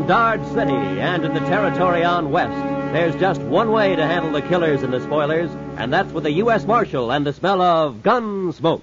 Dodge City and in the territory on west, there's just one way to handle the killers and the spoilers, and that's with a U.S. Marshal and the smell of gun smoke.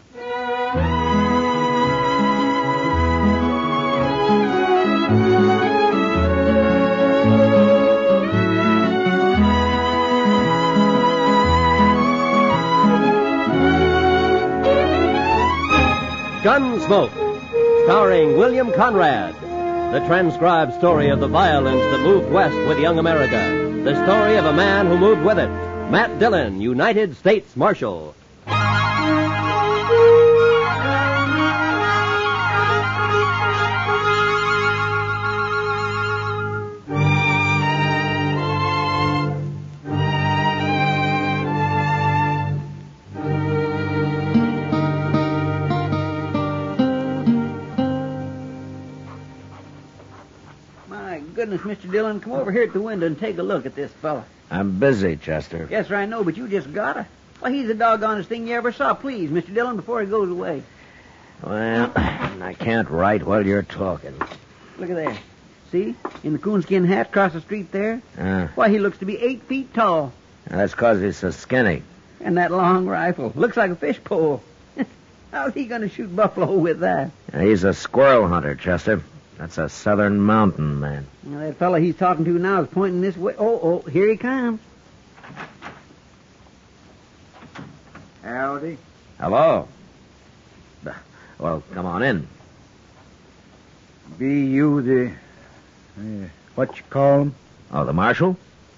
Gunsmoke, starring William Conrad. The transcribed story of the violence that moved west with young America. The story of a man who moved with it. Matt Dillon, United States Marshal. Goodness, Mr. Dillon, come over here at the window and take a look at this fella. I'm busy, Chester. Yes, sir, I know, but you just gotta. Why, he's the doggonest thing you ever saw. Please, Mr. Dillon, before he goes away. Well, I can't write while you're talking. Look at there. See? In the coonskin hat across the street there? Why, he looks to be 8 feet tall. That's 'cause he's so skinny. And that long rifle. Looks like a fish pole. How's he going to shoot buffalo with that? He's a squirrel hunter, Chester. That's a southern mountain man. Now, that fella he's talking to now is pointing this way. Oh, here he comes. Howdy. Hello. Well, come on in. Be you the... what you call him? Oh, the marshal?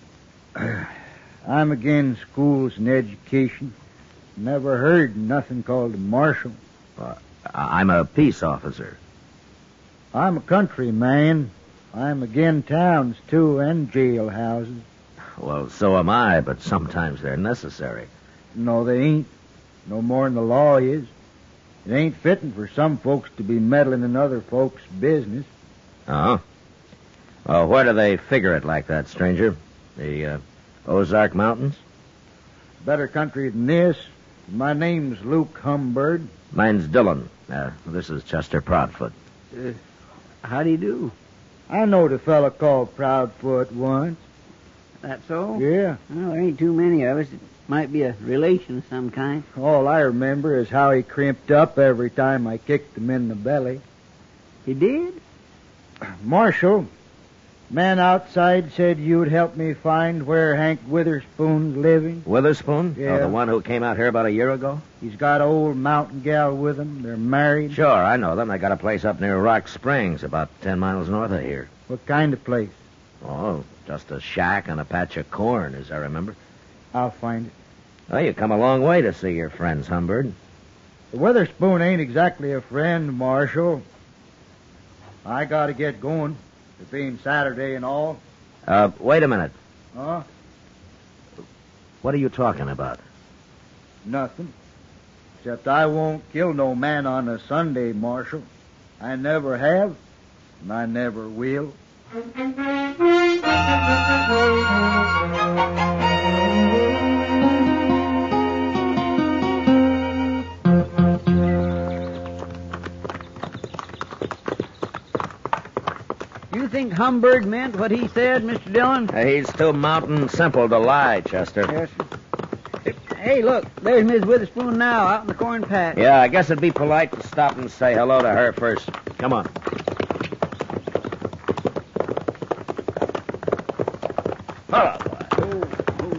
I'm again schools and education. Never heard nothing called a marshal. I'm a peace officer. I'm a country man. I'm again towns, too, and jailhouses. Well, so am I, but sometimes they're necessary. No, they ain't. No more than the law is. It ain't fitting for some folks to be meddling in other folks' business. Oh? Well, where do they figure it like that, stranger? The Ozark Mountains? Better country than this. My name's Luke Humbird. Mine's Dillon. This is Chester Proudfoot. How do you do? I knowed a fella called Proudfoot once. That so? Yeah. Well, there ain't too many of us. It might be a relation of some kind. All I remember is how he crimped up every time I kicked him in the belly. He did? Marshal, man outside said you'd help me find where Hank Witherspoon's living. Witherspoon? Yeah. Oh, the one who came out here about a year ago? He's got an old mountain gal with him. They're married. Sure, I know them. They got a place up near Rock Springs, about 10 miles north of here. What kind of place? Oh, just a shack and a patch of corn, as I remember. I'll find it. Well, you come a long way to see your friends, Humbird. The Witherspoon ain't exactly a friend, Marshal. I gotta get going. It being Saturday and all. Wait a minute. Huh? What are you talking about? Nothing. Except I won't kill no man on a Sunday, Marshal. I never have, and I never will. You think Humbird meant what he said, Mr. Dillon? He's too mountain simple to lie, Chester. Yes, sir. Hey, look, there's Miss Witherspoon now, out in the corn patch. Yeah, I guess it'd be polite to stop and say hello to her first. Come on. Hello, boy.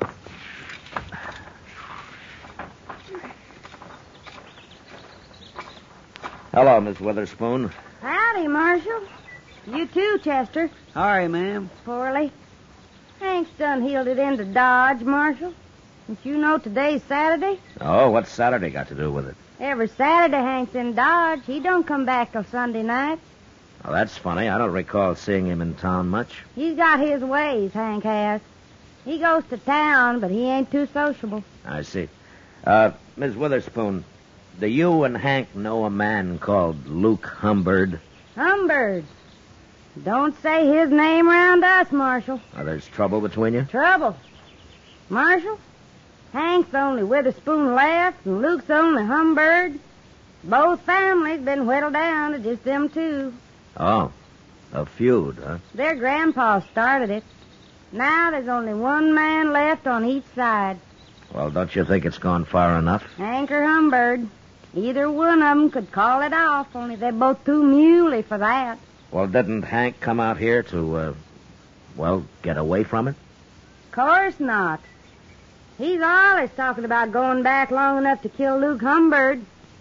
Hello, Miss Witherspoon. Howdy, Marshal. You too, Chester. Sorry, ma'am. Poorly. Hank's done heeled it into Dodge, Marshal. Don't you know today's Saturday? Oh, what's Saturday got to do with it? Every Saturday Hank's in Dodge. He don't come back till Sunday night. Oh, that's funny. I don't recall seeing him in town much. He's got his ways, Hank has. He goes to town, but he ain't too sociable. I see. Miss Witherspoon, do you and Hank know a man called Luke Humbird? Humbird. Don't say his name around us, Marshal. Oh, there's trouble between you? Trouble. Marshal, Hank's the only Witherspoon left, and Luke's the only Humbird. Both families been whittled down to just them two. Oh. A feud, huh? Their grandpa started it. Now there's only one man left on each side. Well, don't you think it's gone far enough? Hank or Humbird. Either one of them could call it off, only they're both too muley for that. Well, didn't Hank come out here to, get away from it? Course not. He's always talking about going back long enough to kill Luke Humbird.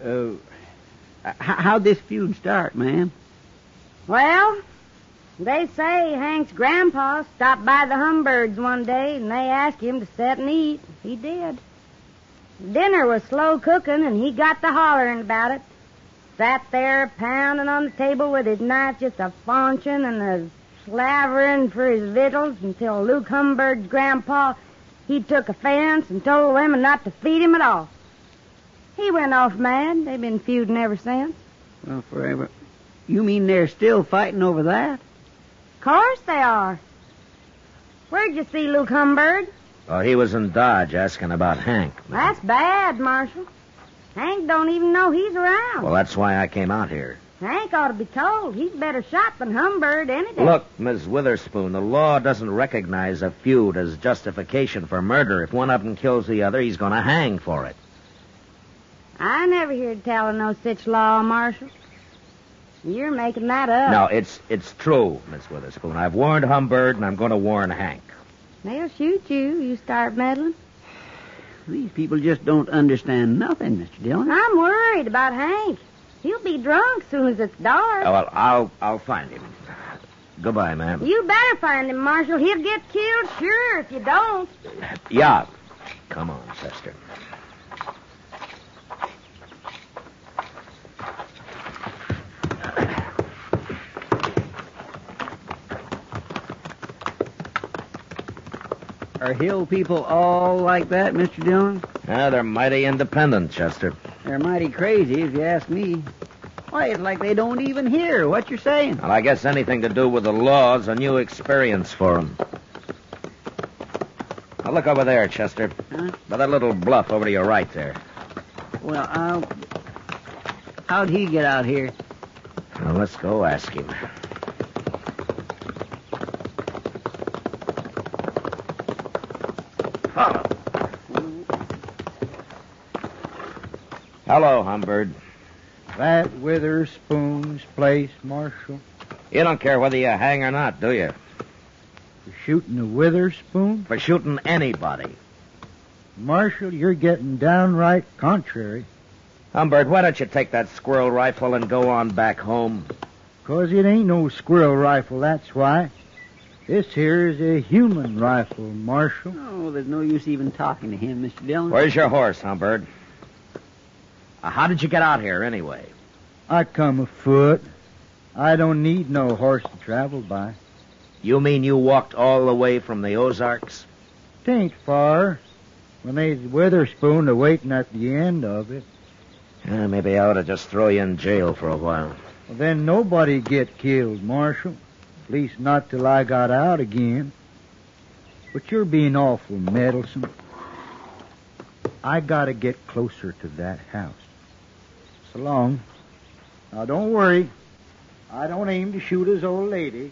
How'd this feud start, ma'am? Well, they say Hank's grandpa stopped by the Humbirds one day, and they asked him to sit and eat. He did. Dinner was slow cooking, and he got to hollering about it. Sat there pounding on the table with his knife just a-faunching and a-slavering for his victuals until Luke Humbird's grandpa, he took offense and told women not to feed him at all. He went off mad. They've been feuding ever since. Well, forever. You mean they're still fighting over that? Course they are. Where'd you see Luke Humbird? Oh, he was in Dodge asking about Hank. That's bad, Marshal. Hank don't even know he's around. Well, that's why I came out here. Hank ought to be told. He's better shot than Humbird any day. Look, Miss Witherspoon, the law doesn't recognize a feud as justification for murder. If one of them kills the other, he's going to hang for it. I never heard tell of no such law, Marshal. You're making that up. No, it's true, Miss Witherspoon. I've warned Humbird, and I'm going to warn Hank. They'll shoot you start meddling. These people just don't understand nothing, Mr. Dillon. I'm worried about Hank. He'll be drunk soon as it's dark. Oh, well, I'll find him. Goodbye, ma'am. You better find him, Marshal. He'll get killed, sure, if you don't. Yeah. Come on, sister. Are hill people all like that, Mr. Dillon? Yeah, they're mighty independent, Chester. They're mighty crazy, if you ask me. Why, it's like they don't even hear what you're saying. Well, I guess anything to do with the law is a new experience for them. Now, look over there, Chester. Huh? By that little bluff over to your right there. Well, how'd he get out here? Well, let's go ask him. Follow. Hello, Humbird. That Witherspoon's place, Marshal? You don't care whether you hang or not, do you? For shooting a Witherspoon? For shooting anybody. Marshal, you're getting downright contrary. Humbird, why don't you take that squirrel rifle and go on back home? 'Cause it ain't no squirrel rifle, that's why. This here is a human rifle, Marshal. Oh, there's no use even talking to him, Mr. Dillon. Where's your horse, Humbird? How did you get out here, anyway? I come afoot. I don't need no horse to travel by. You mean you walked all the way from the Ozarks? 'Tain't far. When they's Witherspoon a-waiting at the end of it. Yeah, maybe I ought to just throw you in jail for a while. Well, then nobody get killed, Marshal. At least not till I got out again. But you're being awful meddlesome. I gotta get closer to that house. So long. Now, don't worry. I don't aim to shoot his old lady.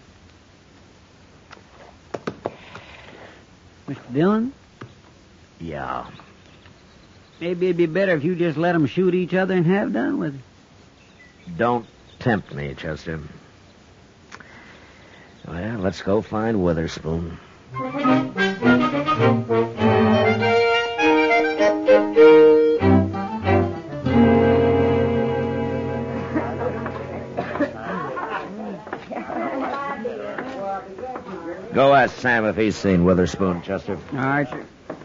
Mr. Dillon, Yeah. maybe it'd be better if you just let them shoot each other and have done with it. Don't tempt me, Chester. Well, let's go find Witherspoon. Go ask Sam if he's seen Witherspoon, Chester. All right, sir.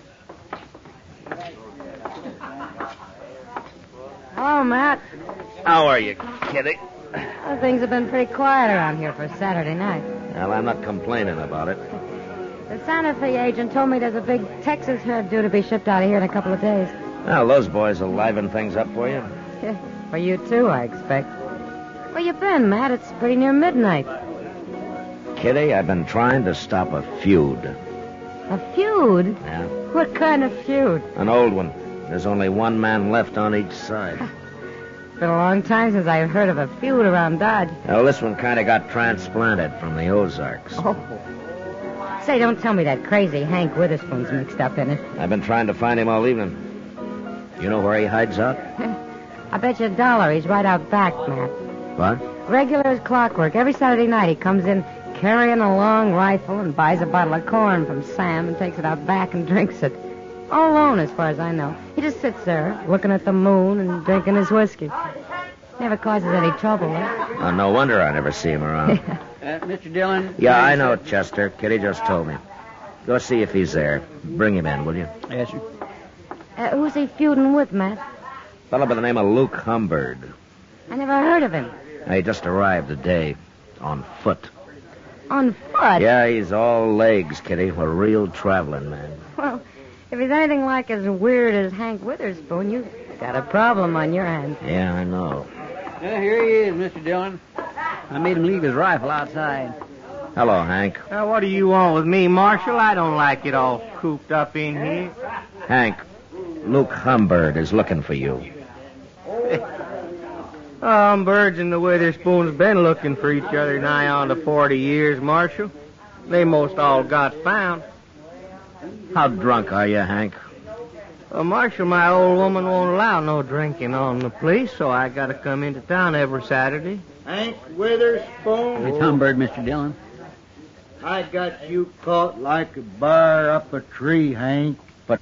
Oh, Matt. How are you, Kitty? Well, things have been pretty quiet around here for Saturday night. Well, I'm not complaining about it. The Santa Fe agent told me there's a big Texas herd due to be shipped out of here in a couple of days. Well, those boys will liven things up for you. For you, too, I expect. Where you been, Matt? It's pretty near midnight. Kitty, I've been trying to stop a feud. A feud? Yeah? What kind of feud? An old one. There's only one man left on each side. Been a long time since I've heard of a feud around Dodge. Well, this one kind of got transplanted from the Ozarks. Oh. Say, don't tell me that crazy Hank Witherspoon's mixed up in it. I've been trying to find him all evening. You know where he hides out? I bet you $1 he's right out back, Matt. What? Regular as clockwork. Every Saturday night he comes in carrying a long rifle and buys a bottle of corn from Sam and takes it out back and drinks it. All alone, as far as I know. He just sits there, looking at the moon and drinking his whiskey. Never causes any trouble, eh? Oh, no wonder I never see him around. Mr. Dillon? Yeah, I know, Chester. Kitty just told me. Go see if he's there. Bring him in, will you? Yes, sir. Who's he feuding with, Matt? Fellow by the name of Luke Humbird. I never heard of him. He just arrived today. On foot. On foot? Yeah, he's all legs, Kitty. A real traveling man. Well, if he's anything like as weird as Hank Witherspoon, you've got a problem on your hands. Yeah, I know. Yeah, here he is, Mr. Dillon. I made him leave his rifle outside. Hello, Hank. What do you want with me, Marshal? I don't like it all cooped up in here. Hank, Luke Humbird is looking for you. Birds and the Witherspoons been looking for each other nigh on to 40 years, Marshal. They most all got found. How drunk are you, Hank? Marshal, my old woman won't allow no drinking on the police, so I gotta come into town every Saturday. Hank Witherspoon. It's Humbird, Mr. Dillon. I got you caught like a bear up a tree, Hank. But...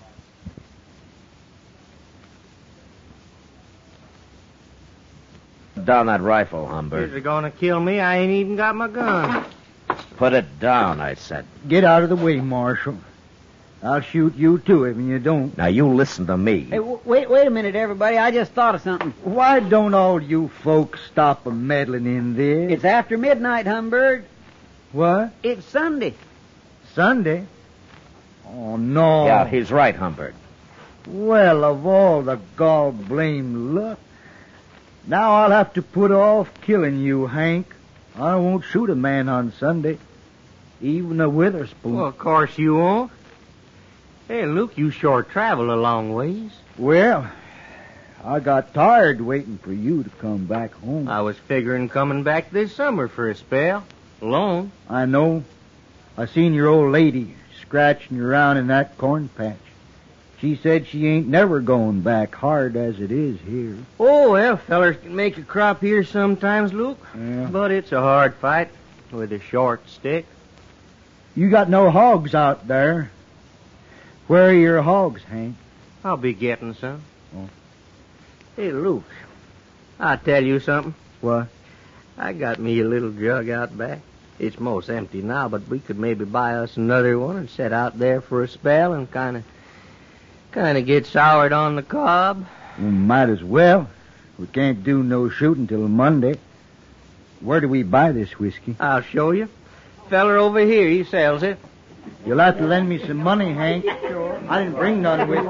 down that rifle, Humbird. You're gonna kill me? I ain't even got my gun. Put it down, I said. Get out of the way, Marshal. I'll shoot you, too, if you don't. Now, you listen to me. Hey, wait a minute, everybody. I just thought of something. Why don't all you folks stop a meddling in this? It's after midnight, Humbird. What? It's Sunday. Sunday? Oh, no. Yeah, he's right, Humbird. Well, of all the gall-blamed luck. Now I'll have to put off killing you, Hank. I won't shoot a man on Sunday. Even a Witherspoon. Well, of course you won't. Hey, Luke, you sure travel a long ways. Well, I got tired waiting for you to come back home. I was figuring coming back this summer for a spell. Alone. I know. I seen your old lady scratching around in that corn patch. She said she ain't never going back, hard as it is here. Oh, well, fellers can make a crop here sometimes, Luke. Yeah. But it's a hard fight with a short stick. You got no hogs out there. Where are your hogs, Hank? I'll be getting some. Oh. Hey, Luke, I'll tell you something. What? I got me a little jug out back. It's most empty now, but we could maybe buy us another one and set out there for a spell and kind of get soured on the cob. Well, might as well. We can't do no shooting till Monday. Where do we buy this whiskey? I'll show you. Feller over here, he sells it. You'll have to lend me some money, Hank. I didn't bring none with me.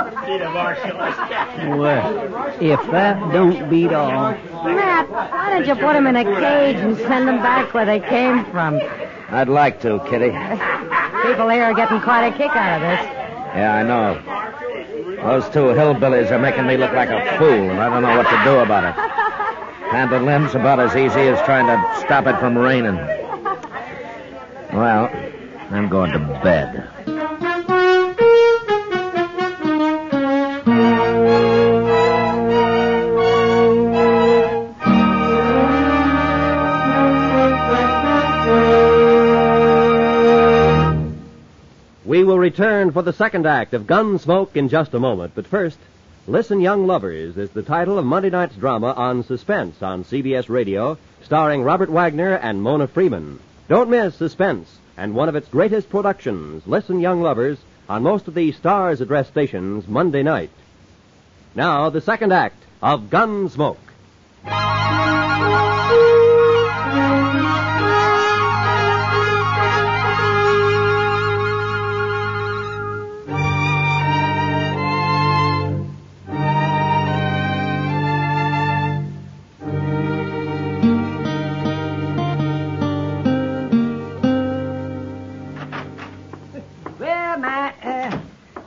Well, if that don't beat all. Matt, why don't you put them in a cage and send them back where they came from? I'd like to, Kitty. People here are getting quite a kick out of this. Yeah, I know. Those two hillbillies are making me look like a fool, and I don't know what to do about it. Handling's about as easy as trying to stop it from raining. Well, I'm going to bed. We will return for the second act of Gunsmoke in just a moment. But first, Listen Young Lovers is the title of Monday night's drama on Suspense on CBS Radio, starring Robert Wagner and Mona Freeman. Don't miss Suspense and one of its greatest productions, Listen Young Lovers, on most of the Stars Address stations Monday night. Now, the second act of Gunsmoke.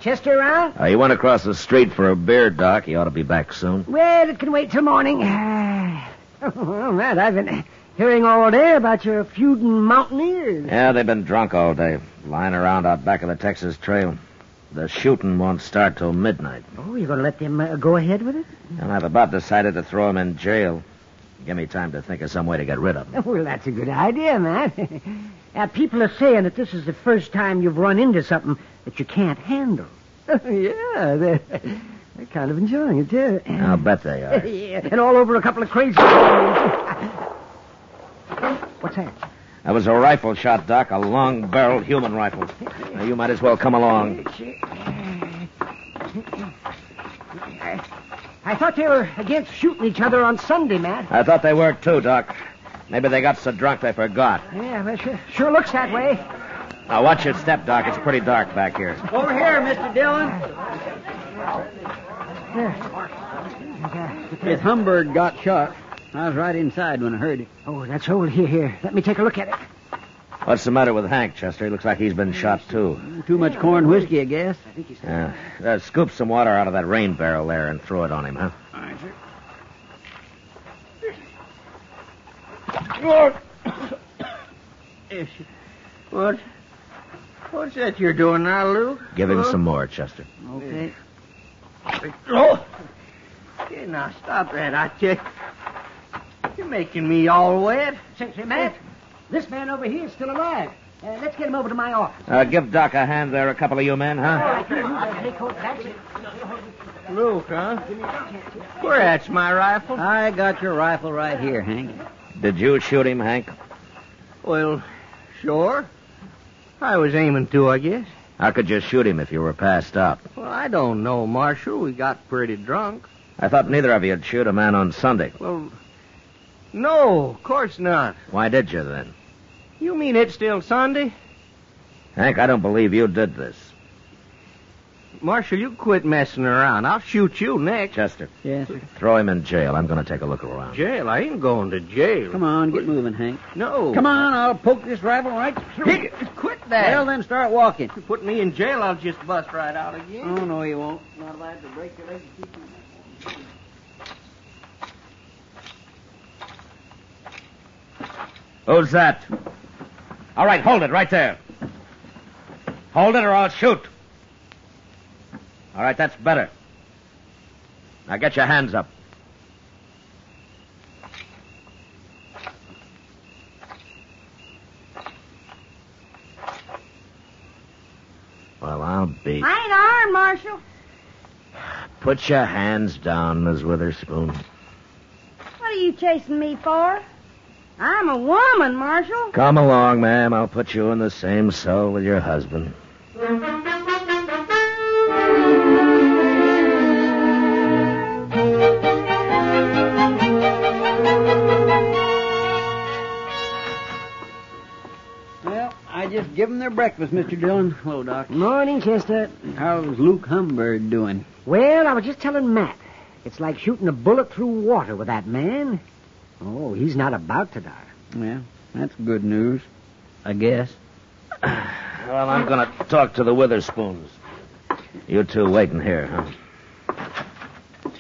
Chester around? He went across the street for a beer, Doc. He ought to be back soon. Well, it can wait till morning. Well, Matt, I've been hearing all day about your feuding mountaineers. Yeah, they've been drunk all day, lying around out back of the Texas Trail. The shooting won't start till midnight. Oh, you're going to let them go ahead with it? And I've about decided to throw him in jail. Give me time to think of some way to get rid of him. Well, that's a good idea, Matt. People are saying that this is the first time you've run into something that you can't handle. Yeah, they're kind of enjoying it, too. I'll bet they are. Yeah, and all over a couple of crazy... What's that? That was a rifle shot, Doc, a long-barreled human rifle. Now, you might as well come along. I thought they were against shooting each other on Sunday, Matt. I thought they were, too, Doc. Maybe they got so drunk they forgot. Yeah, well, sure looks that way. Now, watch your step, Doc. It's pretty dark back here. Over here, Mr. Dillon. If Humbird got shot, I was right inside when I heard it. Oh, that's old. Here. Let me take a look at it. What's the matter with Hank, Chester? He looks like he's been shot, too. Too much corn whiskey, I guess. Scoop some water out of that rain barrel there and throw it on him, huh? All right, sir. What's that you're doing now, Luke? Give him some more, Chester. Okay. Oh! Hey, now, stop that, I tell you. You're making me all wet. Say, Matt, this man over here is still alive. Let's get him over to my office. Give Doc a hand there, a couple of you men, huh? Luke, huh? Where at's my rifle? I got your rifle right here, Hank. Did you shoot him, Hank? Well, sure. I was aiming to, I guess. How could you shoot him if you were passed out? Well, I don't know, Marshal. We got pretty drunk. I thought neither of you'd shoot a man on Sunday. Well, no, of course not. Why did you, then? You mean it's still Sunday? Hank, I don't believe you did this. Marshal, you quit messing around. I'll shoot you next. Chester. Yes, sir. Throw him in jail. I'm going to take a look around. Jail? I ain't going to jail. Come on, get moving, Hank. No. Come on, I'll poke this rifle right through. Quit that. Well, then start walking. If you put me in jail, I'll just bust right out again. Oh, no, you won't. Not if I have to break your leg to keep you. Who's that? All right, hold it right there. Hold it or I'll shoot. All right, that's better. Now get your hands up. Well, I'll be... I ain't armed, Marshal. Put your hands down, Miss Witherspoon. What are you chasing me for? I'm a woman, Marshal. Come along, ma'am. I'll put you in the same cell with your husband. Well, I just give them their breakfast, Mr. Dillon. Hello, Doc. Morning, Chester. How's Luke Humbird doing? Well, I was just telling Matt. It's like shooting a bullet through water with that man. Oh, he's not about to die. Well, that's good news, I guess. Well, I'm going to talk to the Witherspoons. You two waiting here, huh?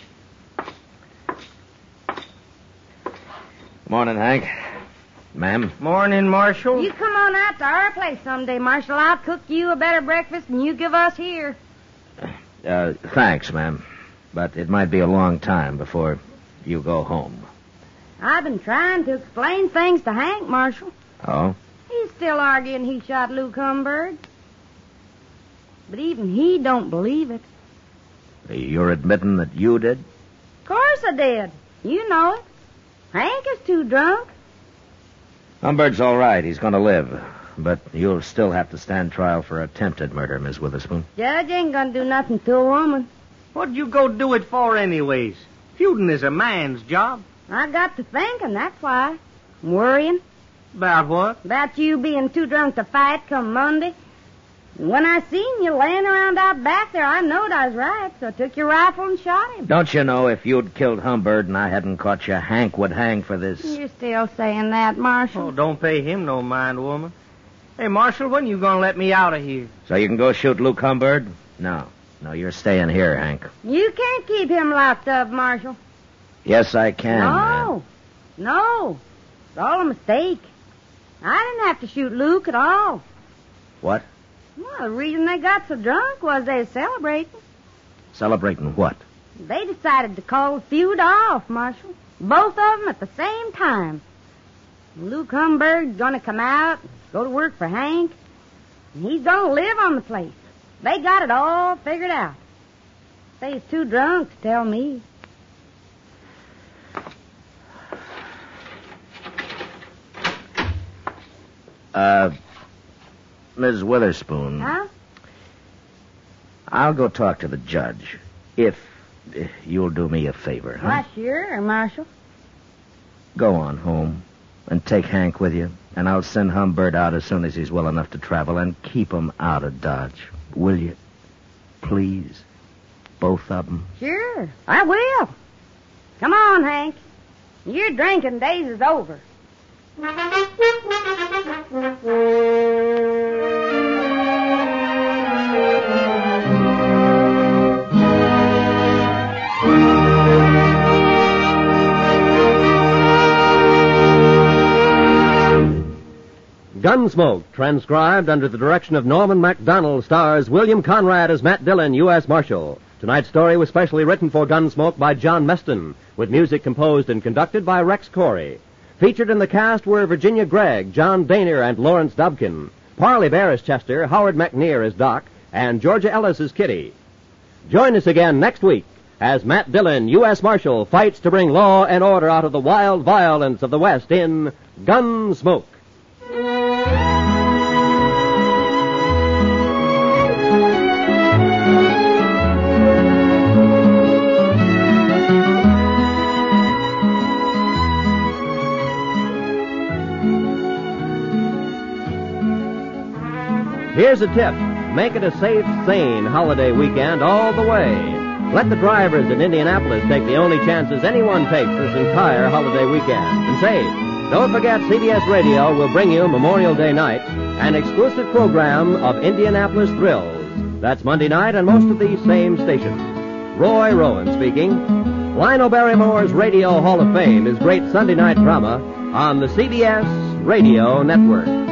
Morning, Hank. Ma'am. Morning, Marshal. You come on out to our place someday, Marshal. I'll cook you a better breakfast than you give us here. Thanks, ma'am. But it might be a long time before you go home. I've been trying to explain things to Hank, Marshal. Oh? He's still arguing he shot Luke Humbird. But even he don't believe it. You're admitting that you did? Of course I did. You know it. Hank is too drunk. Humbird's all right. He's going to live. But you'll still have to stand trial for attempted murder, Miss Witherspoon. Judge ain't gonna do nothing to a woman. What'd you go do it for anyways? Feuding is a man's job. I got to thinking, that's why. I'm worrying About what? about you being too drunk to fight come Monday. And when I seen you laying around out back there, I knowed I was right, so I took your rifle and shot him. Don't you know if you'd killed Humbird and I hadn't caught you, Hank would hang for this? You're still saying that, Marshal. Oh, don't pay him no mind, woman. Hey, Marshal, when you gonna let me out of here? So you can go shoot Luke Humbird? No. No, you're staying here, Hank. You can't keep him locked up, Marshal. Yes, I can. No. It's all a mistake. I didn't have to shoot Luke at all. What? Well, the reason they got so drunk was they was celebrating. Celebrating what? They decided to call the feud off, Marshal. Both of them at the same time. Luke Humberg's going to come out, go to work for Hank, and he's going to live on the place. They got it all figured out. They was too drunk to tell me. Ms. Witherspoon. Huh? I'll go talk to the judge. If you'll do me a favor, huh? Why, sure, Marshal. Go on home and take Hank with you, and I'll send Humbird out as soon as he's well enough to travel, and keep him out of Dodge. Will you? Please? Both of them? Sure, I will. Come on, Hank. Your drinking days is over. Gunsmoke, transcribed under the direction of Norman MacDonald, stars William Conrad as Matt Dillon, U.S. Marshal. Tonight's story was specially written for Gunsmoke by John Meston, with music composed and conducted by Rex Corey. Featured in the cast were Virginia Gregg, John Daner, and Lawrence Dobkin. Parley Bear as Chester, Howard McNear as Doc, and Georgia Ellis as Kitty. Join us again next week as Matt Dillon, U.S. Marshal, fights to bring law and order out of the wild violence of the West in Gunsmoke. Here's a tip. Make it a safe, sane holiday weekend all the way. Let the drivers in Indianapolis take the only chances anyone takes this entire holiday weekend. And say, don't forget CBS Radio will bring you Memorial Day night, an exclusive program of Indianapolis thrills. That's Monday night on most of these same stations. Roy Rowan speaking. Lionel Barrymore's Radio Hall of Fame is great Sunday night drama on the CBS Radio Network.